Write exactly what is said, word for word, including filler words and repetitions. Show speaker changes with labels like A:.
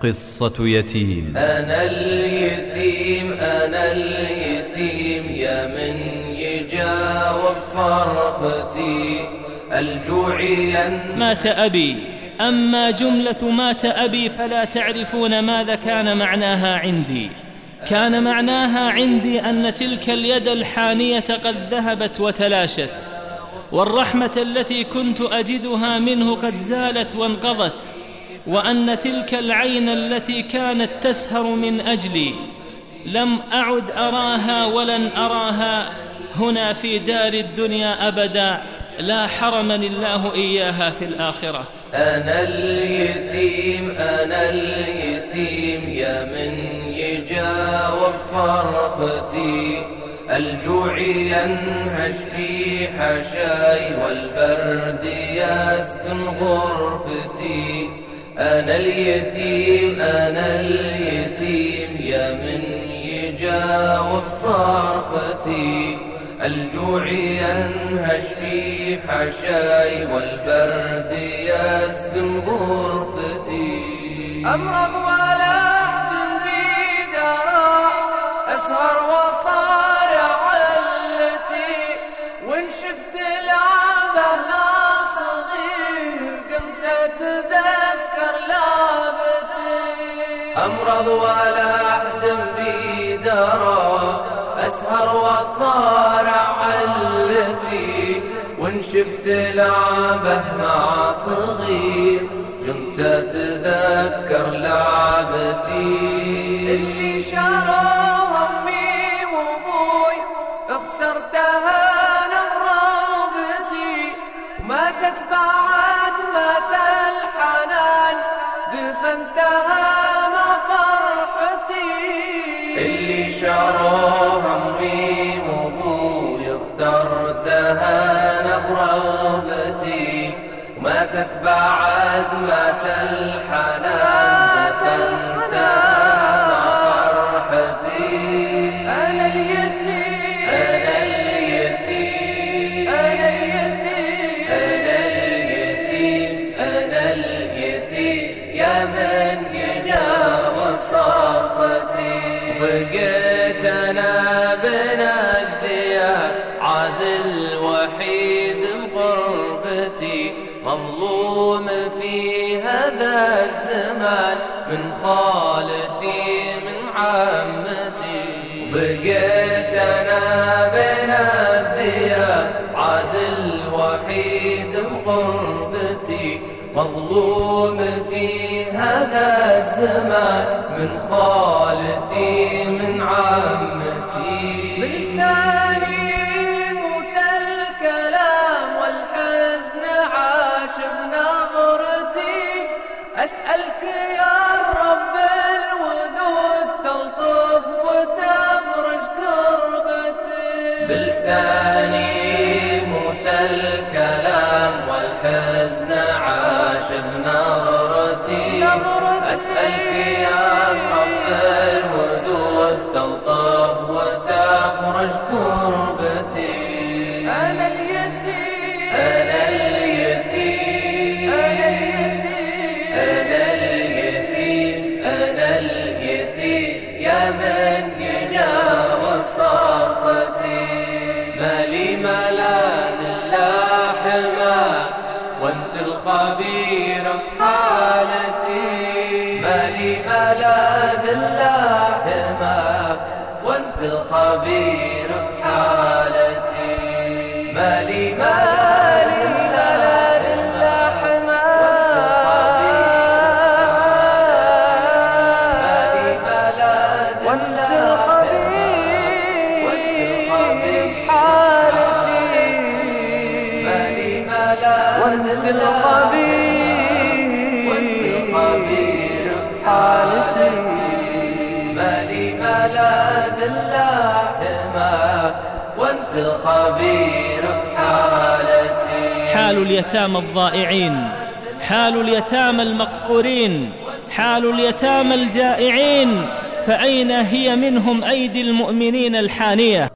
A: قصة يتيم.
B: أنا اليتيم أنا اليتيم يا من يجاوب صرختي الجوعيا.
C: مات أبي، أما جملة مات أبي فلا تعرفون ماذا كان معناها عندي. كان معناها عندي أن تلك اليد الحانية قد ذهبت وتلاشت، والرحمة التي كنت أجدها منه قد زالت وانقضت، وأن تلك العين التي كانت تسهر من أجلي لم أعد أراها ولن أراها هنا في دار الدنيا أبدا، لا حرمني الله إياها في الآخرة.
B: أنا اليتيم أنا اليتيم يا من يجاوب صرختي الجوع ينهش في حشاي والبرد يسكن غرفتي. أنا اليتيم أنا اليتيم يا من يجاوب صرختي الجوع ينهش في حشاي والبرد يسكن غرفتي.
D: أمرض ولا أحزن بي درا أسهر وصارع علتي وإن شفت لعبة لا صغير قمت أتذكر لعبتي.
B: أمرض ولا أحزن بي درا أسهر وصارع علتي وإن شفت لعبة مع صغير قمت أتذكر لعبتي.
D: اللي شروا أمي وأبوي اخترتها لرغبتي وماتت بعد مات الحنان دفنتها مع فرحتي.
B: اللي شروا أمي وأبوي اخترتها لرغبتي وماتت بعد مات الحنان دفنتها مع فرحتي.
D: أنا اليتيم
B: أنا اليتيم
D: أنا اليتيم
B: أنا اليتيم أنا اليتيم يا من يجاوب صرختي. بقيت أنا بين الديار عازل وحيد بغربتي مظلوم في هذا الزمان من خالتي من عمتي. بقيت أنا بين الديار عازل وحيد بغربتي مظلوم في هذا الزمان من خالتي من عمتي.
D: بلساني موت الكلام والحزن عاش بنظرتي أسألك يا رب الودود تلطف وتفرج كربتي.
B: بلساني موت الكلام والحزن عاش بنظرتي أسألك يا رب الودود تلطف وتفرج كربتي.
D: أنا اليتيم
B: أنا اليتيم
D: أنا اليتيم
B: أنا اليتيم أنا اليتيم يا من يجاوب صرختي. مالي ملاذ إلا حماك وأنت الخبير بحالتي. مالي ملاذ إلا حماك وأنت الخبير بحالتي. مالي ملاذ إلا حماك وأنت الخبير بحالتي. مالي ملاذ وأنت الخبير وأنت الخبير بحالتي. مالي ملاذ إلا حماك وأنت الخبير بحالتي.
C: حال اليتامى الضائعين، حال اليتامى المقهورين، حال اليتامى الجائعين، فأين هي منهم أيدي المؤمنين الحانية؟